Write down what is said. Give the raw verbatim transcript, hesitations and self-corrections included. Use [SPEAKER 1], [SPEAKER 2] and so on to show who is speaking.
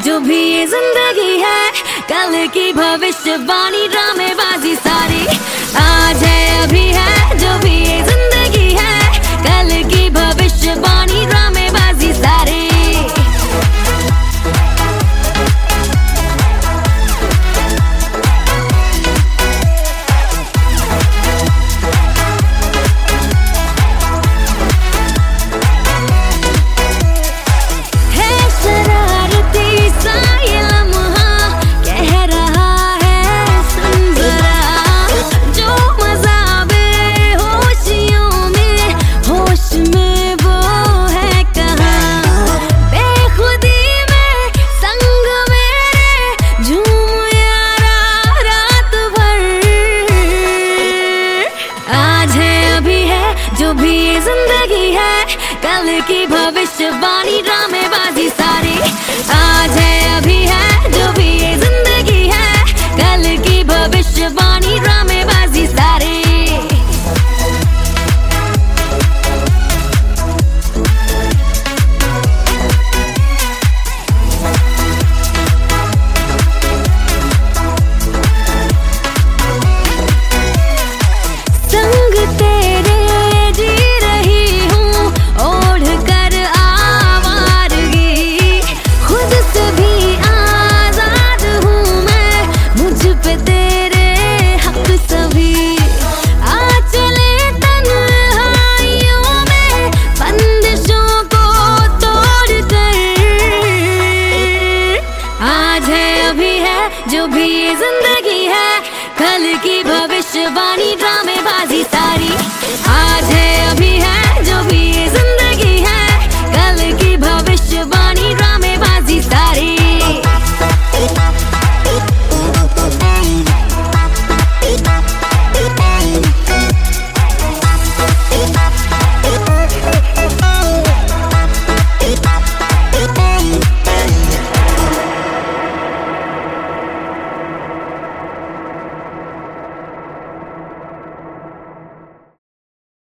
[SPEAKER 1] जो भी ये जिंदगी है, कल की भविष्यवाणी ड्रामेबाजी सारी। आज है अभी है जो भी ये जिंदगी है, कल की भविष्यवाणी ड्रामेबाजी सारी। जो भी ये जिंदगी है, कल की भविष्यवाणी ड्रामेबाजी सारी। आज है अभी है जो भी ये जिंदगी है, कल की भविष्यवाणी ड्रामेबाजी सारी। जो भी ये जिंदगी है, कल की भविष्यवाणी ड्रामेबाजी सारी। आज है